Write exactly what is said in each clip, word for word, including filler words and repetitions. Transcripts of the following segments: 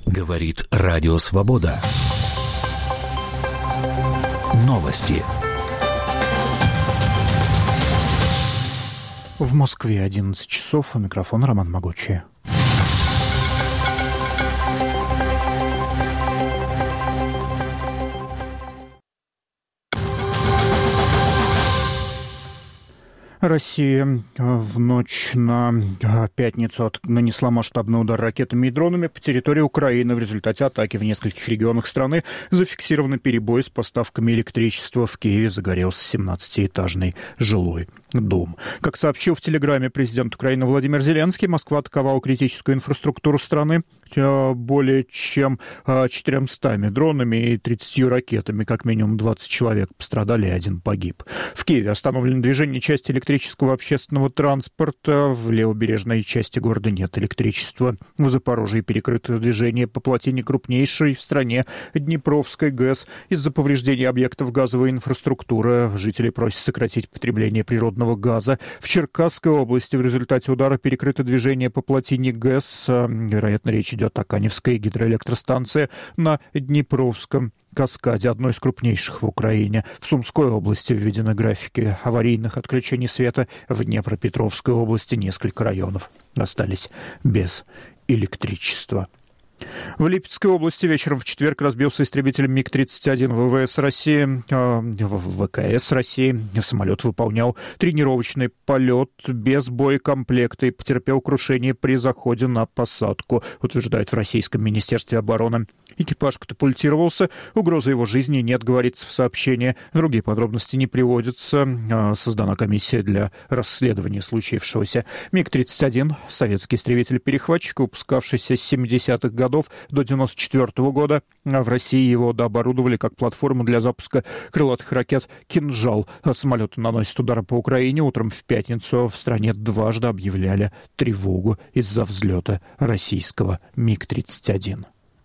Говорит Радио Свобода. Новости. В Москве одиннадцать часов. У микрофона Роман Могучий. Россия в ночь на пятницу нанесла масштабный удар ракетами и дронами по территории Украины. В результате атаки в нескольких регионах страны зафиксированы перебои с поставками электричества. В Киеве загорелся семнадцатиэтажный жилой дом. Как сообщил в Телеграме президент Украины Владимир Зеленский, Москва атаковала критическую инфраструктуру страны более чем четырьмястами дронами и тридцатью ракетами. Как минимум двадцать человек пострадали и один погиб. В Киеве остановлено движение части электрического общественного транспорта. В левобережной части города нет электричества. В Запорожье перекрыто движение по плотине крупнейшей в стране Днепровской ГЭС. Из-за повреждений объектов газовой инфраструктуры жители просят сократить потребление природного газа. В Черкасской области в результате удара перекрыто движение по плотине ГЭС. Вероятно, речь идет о Каневской гидроэлектростанции на Днепровском каскаде, одной из крупнейших в Украине. В Сумской области введены графики аварийных отключений света. В Днепропетровской области несколько районов остались без электричества. В Липецкой области вечером в четверг разбился истребитель миг тридцать один ВВС России, э, ВКС России. Самолет выполнял тренировочный полет без боекомплекта и потерпел крушение при заходе на посадку, утверждают в Российском Министерстве обороны. Экипаж катапультировался, угрозы его жизни нет, говорится в сообщении. Другие подробности не приводятся. Создана комиссия для расследования случившегося. миг тридцать один, советский истребитель-перехватчик, выпускавшийся с семидесятых годов до девяносто четвёртого года. В России его дооборудовали как платформу для запуска крылатых ракет «Кинжал». Самолеты наносят удары по Украине. Утром в пятницу в стране дважды объявляли тревогу из-за взлета российского миг тридцать один.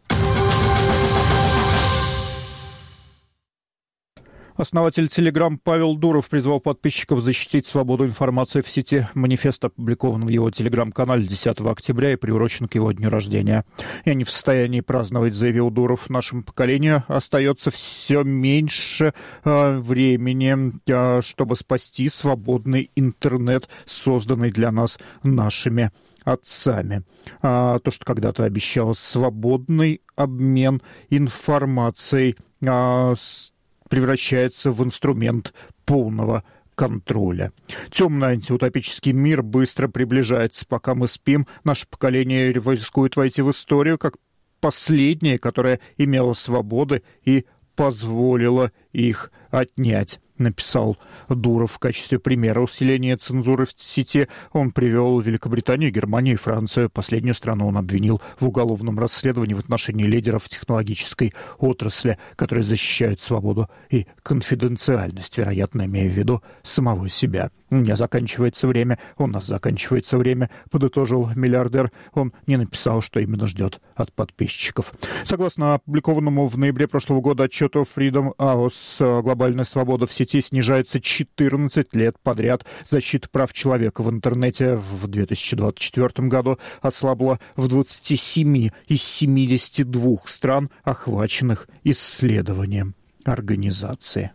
Основатель Telegram Павел Дуров призвал подписчиков защитить свободу информации в сети. Манифест опубликован в его Telegram-канале десятого октября и приурочен к его дню рождения. «Я не в состоянии праздновать», — заявил Дуров. «Нашему поколению остается все меньше э, времени, э, чтобы спасти свободный интернет, созданный для нас нашими отцами». А, то, что когда-то обещалось свободный обмен информацией, а, с превращается в инструмент полного контроля. Темный антиутопический мир быстро приближается. Пока мы спим, наше поколение рискует войти в историю как последнее, которое имело свободы и позволило их отнять, написал Дуров. В качестве примера усиления цензуры в сети он привел Великобританию, Германию и Францию. Последнюю страну он обвинил в уголовном расследовании в отношении лидеров технологической отрасли, которые защищают свободу и конфиденциальность, вероятно, имея в виду самого себя. «У меня заканчивается время, у нас заканчивается время», подытожил миллиардер. Он не написал, что именно ждет от подписчиков. Согласно опубликованному в ноябре прошлого года отчету Freedom House, глобальная свобода в сети снижается четырнадцать лет подряд. Защита прав человека в интернете в две тысячи двадцать четвёртом году ослабла в двадцати семи из семидесяти двух стран, охваченных исследованием организации.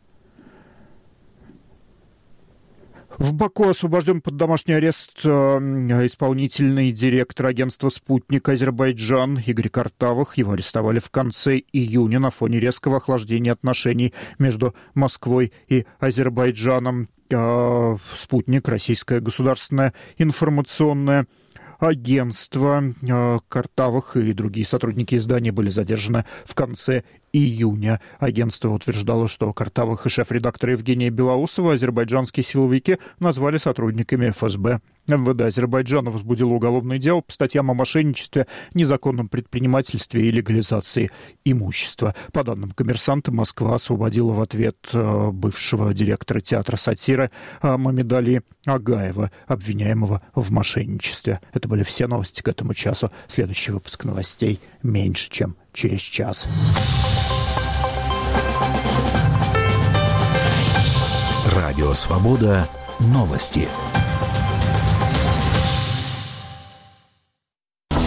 В Баку освобожден под домашний арест э, исполнительный директор агентства «Спутник» Азербайджан Игорь Картавых. Его арестовали в конце июня на фоне резкого охлаждения отношений между Москвой и Азербайджаном. Э, «Спутник» — российское государственное информационное агентство. Э, Картавых и другие сотрудники издания были задержаны в конце июня. Агентство утверждало, что Картавых и шеф-редактора Евгения Белоусова азербайджанские силовики назвали сотрудниками эф эс бэ. эм вэ дэ Азербайджана возбудило уголовное дело по статьям о мошенничестве, незаконном предпринимательстве и легализации имущества. По данным «Коммерсанта», Москва освободила в ответ бывшего директора театра сатиры Мамедали Агаева, обвиняемого в мошенничестве. Это были все новости к этому часу. Следующий выпуск новостей меньше, чем через час. Радио «Свобода». Новости.